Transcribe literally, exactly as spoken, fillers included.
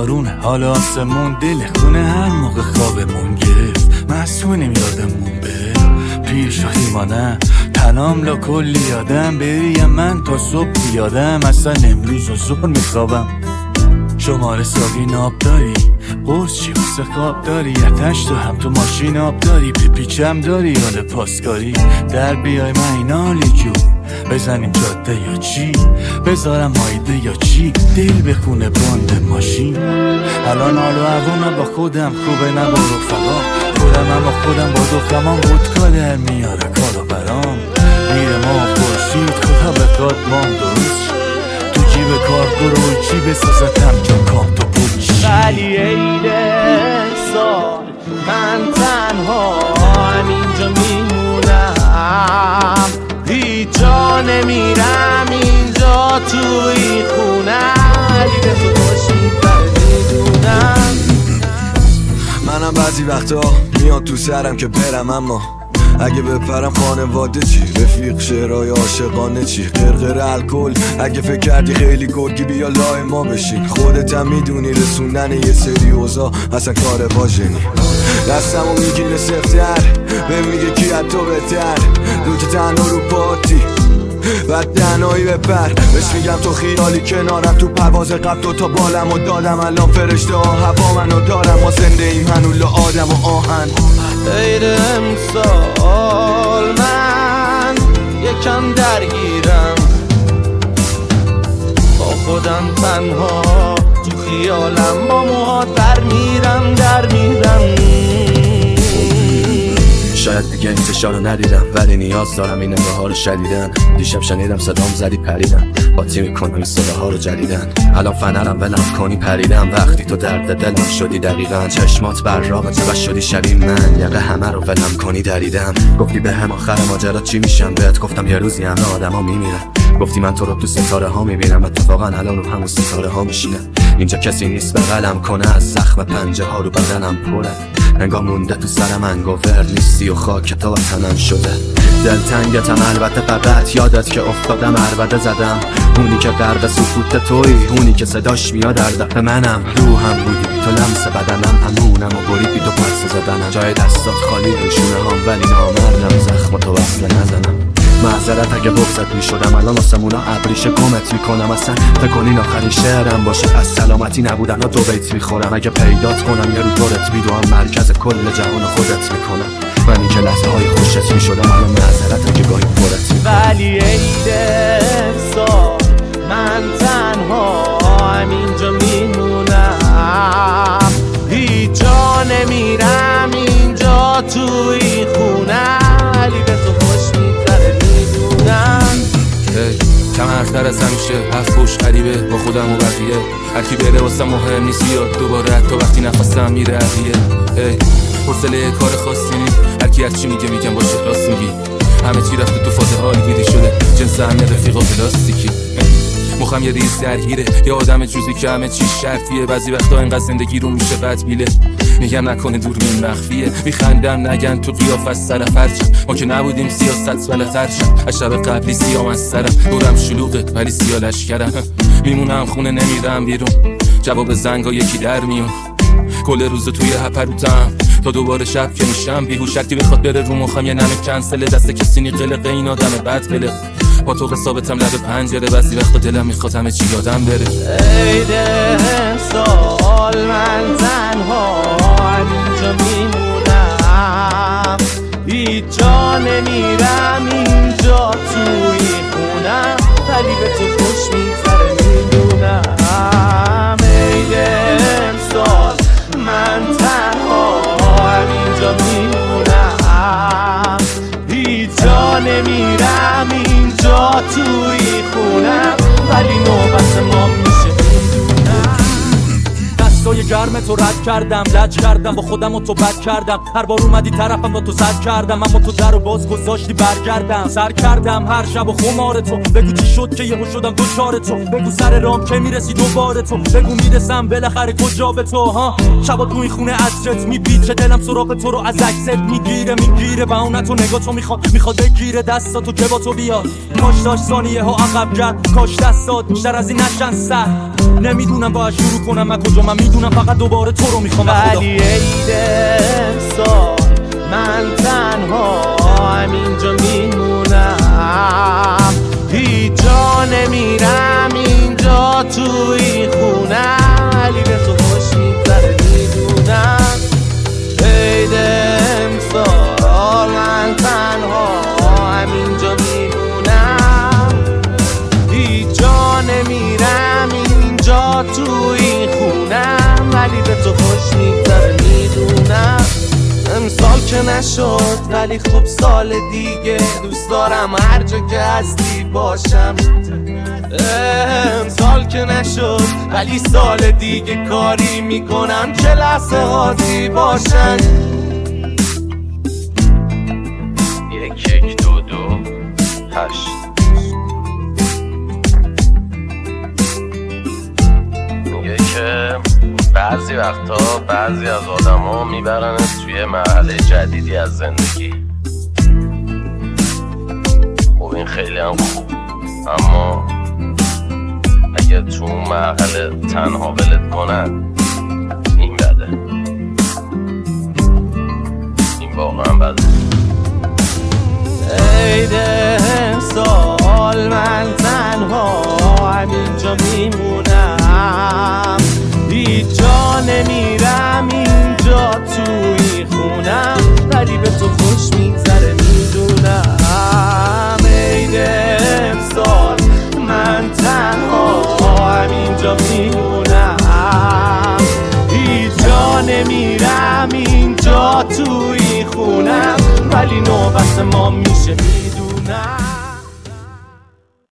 بارونه، حال آسمون دل خونه هر موقع خوابمون گرفت. مسئولیم یادمون بره پیر شخی مانم، تنام لا کلی یادم بریم من تا صبح بیادم. اصلا امروز و زور میخوابم. شماره ساقی ناب داری، قرص چی واسه خواب داری، یتش تو هم تو ماشین آب داری، پیپیچم داری یاد پاسکاری. در بیای من این حالی جو بزنیم جاده یا چی، بذارم مایده یا چی، دل بخونه باند ماشین. الان حال و هوام با خودم خوبه نه با رفقام، خودم اما خودم با دخترام ودکا در میاره کارو برام. میر ما خورشید خدا بخواد مام درست شد، تو جیب کار برو چی بسازتم جا کام تو پوچ. ولی عید سال من تنها همینجا میمونم، هیچ جا نمیرم اینجا توی خونه، ولی به تو باشی بر میدونم. منم بعضی وقتا میاد تو سرم که برم، اما اگه بپرم خانواده چی، رفیق شعرهای عاشقانه چی، قرقر الکل اگه فکر کردی خیلی گرگی بیا لای ما بشین. خودت هم میدونی رسوندن یه سری اوضاع اصلا کار واژنی. دستمو میگیره سفتر به میگه کی از تو بهتر، دو که تنها رو پاتی بعد دهنایی بپر بهش میگم تو خیالی کنارم، تو پرواز قبل دوتا بالم و دادم، الان فرشته ها هوا منو دارم، ما زنده ایم هنوز آدم و آهن. عید امسال من یکم درگیرم، با خودم تنها تو خیالم، با موهات در میرم در میرم. شاید دیگه این فشار رو ندیدم، ولی نیاز دارم این نگاه رو شدیدن. دیشب شنیدم صدام زدی پریدم، باطی میکنم این صداها رو جدیدن. الان فنرم ولم کنی پریدم، وقتی تو درد دلم شدی دقیقا. چشمات براقت و شدی شبیه من، یقه همه رو ولم کنی دریدم. گفتی به هم آخر ماجرا چی میشم، بهت گفتم یه روزی همه آدم ها میمیرن. گفتی من تو رو تو ستاره ها میبینم، اتفاقا الان رو همون ستاره ها میشینم. اینجا کسی نیست بغلم کنه، از زخم پنجه ها رو بدنم پره. انگار مونده تو سرم انگوور نیستی و خاک تا وطنم شده. دلتنگتم البته فقط یادت که افتادم عربده زدم، اونی که غرق سکوت تویی، اونی که صداش میاد در دق منم. روحم بودی تو لمس بدنم، همونم و بریدی تو پرس زدنم. جای دستات خالی روشونه هم ولی نامردم زخم تو وصله نزنم. معذرت اگه بغضت میشدم، الان آسمونا ابریشه گمت میکنم. اصلا فکر کنین آخرین شعرم باشه، از سلامتی نبودن و دو بیت میخورم. اگه پیدات کنم یه رو دورت میدوام، مرکز کل جهان خودت میکنم. من این که لحظه های خوشت میشدم، الان معذرت اگه گاهی پرت میکنم. ولی عید امسال من تنها همینجا میمونم، هیچ جا نمیرم اینجا توی خونه، ولی به تو خوش میگذره میدونم. کم حرفتر از همیشه، هفت فوش غریبه با خودم و بقیه. هرکی بره واسه مهم نیست بیاد دوباره، حتی وقتی نخواستم میره عقیه. حوصله کار خاصی نیست، هرکی از چی میگه میگم باشه راست میگی. همه چی رفته تو فاز حال گیری شده، جنس همه رفیقا پلاستیکی. مخم یه ریز درگیره، یه آدم جوزی که همه چی شرطیه. بعضی وقتا اینقدر زندگی رو میشه بدبیله، میگم نکنه دوربین مخفیه. میخندم نگن تو قیافه از سر فرچم، ما که نبودیم سیاست بلتر شم. از شب قبلی سیام از سرم، دورم شلوغه ولی سیا لشکرم. میمونم خونه نمیرم بیرون، جواب زنگا یکی در میون. کل روز توی هپروتم تا دوباره شب که میشم بیهوش. هرکی بخواد بره رو مخم یه نمه کنسل، دست کسی نی قلقه این آدم بد قلق. با تو قصابتم لب پنجره، بعضی وقتا دلم میخواد همه چی یادم بره. عید امسال من تنها همینجا میمونم، هیچ جا نمیرم اینجا توی خونم، ولی به تو خوش میگذره میدونم. عید امسال من تنها همینجا میمونم، هیچ جا نمیرم اینجا توی خونم، ولی نوبت ما میشه میدونم. دستای گرم تو رد کردم، لج کردم با خودم و تو بد کردم. هر بار اومدی طرفم با تو زد کردم، اما تو در و باز گذاشتی برگردم. سر کردم هر شب و خمار تو، بگو چی شد که یهو شدم دوچار تو. بگو سر رام که میرسی دوباره تو، بگو میرسم بالاخره کجا به تو. ها شبا تو این خونه عطرت میپیچه، دلم سراغ تو رو از عکست میگیره میگیره. بهونه تو نگاه تو میخواد میخواد بگیره دستاتو که با تو بیاد. کاش داشت ثانیه ها عقب کرد، کاش دستات بیشتر از این نشن سر. نمیدونم باید شروع کنم از کجا، من میدونم فقط دوباره تو رو میخوام. ولی عید امسال من تنها همینجا میمونم، هیچ جا نمیرم اینجا تو این خونه. ولی به تو خوش میگذره میدونم. عید امسال من تنها همینجا میمونم، هیچ جا نمیرم اینجا تو این خونم. ولی به تو خوش میگذره میدونم. امسال که نشد ولی خب سال دیگه دوست دارم هر جا که هستی باشم. امسال که نشد ولی سال دیگه کاری میکنم که لحظه هاتی باشن. یک یک دو دو هشت میگه که بعضی وقتا بعضی از آدم ها میبرن توی مرحله جدیدی از زندگی. خب این خیلی هم خوب، اما اگه تو اون مرحله تنها ولت کنن این بده، این واقعا بده. عید امسال من تنها همینجا میمونم، هیچ جا نمیرم اینجا توی خونم. ولی به تو خوش میگذره میدونم. عید امسال من تنها همینجا میمونم، هیچ جا نمیرم اینجا توی خونم. ولی نوبت ما میشه میدونم.